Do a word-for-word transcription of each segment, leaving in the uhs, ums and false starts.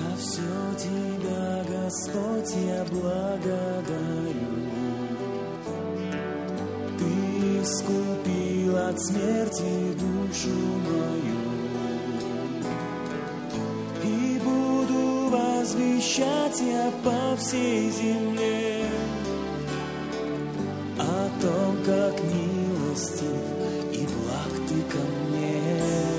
За все Тебя, Господь, я благодарю. Ты искупил от смерти душу мою, и буду возвещать я по всей земле о том, как милостив и благ Ты ко мне.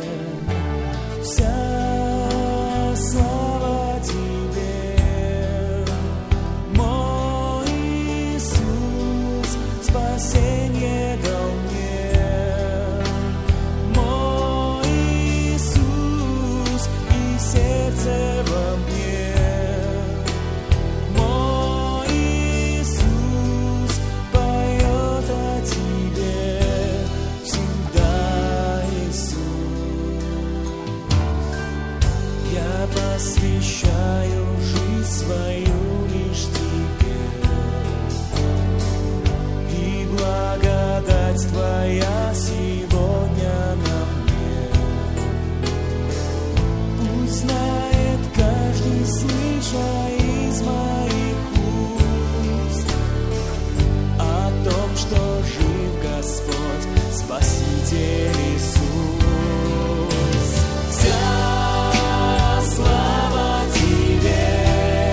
Вся слава Тебе, мой Иисус, спасение дал мне. Мой Иисус и сердце во мне. Мой Иисус поет о Тебе всегда, Иисус. Я посвящаю жизнь свою лишь Тебе, и благодать Твоя сегодня на мне. Пусть знает каждый, слыша из моих уст о том, что жив Господь, Спаситель Иисус. Вся слава Тебе,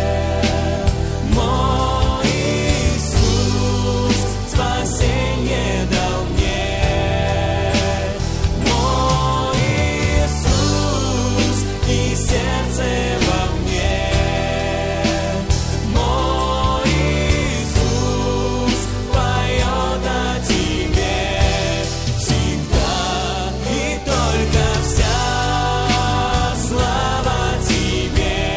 мой Иисус, спасение дал мне. Мой Иисус и сердце во мне. Мой Иисус поет о Тебе всегда и только. Вся слава Тебе,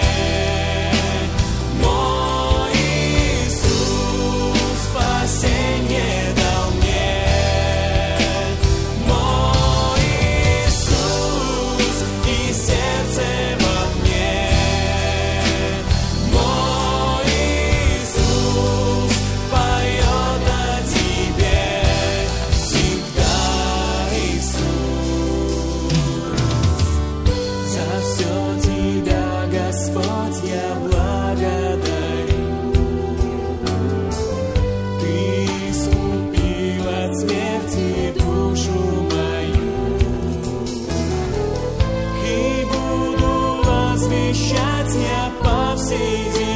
мой Иисус, спасение дал мне. Мой Иисус и сердце во мне. Мой Иисус поет о Тебе всегда, Иисус. За все Тебя, Господь, я благодарю. Ты искупил от смерти душу мою, и буду возвещать я по всей земле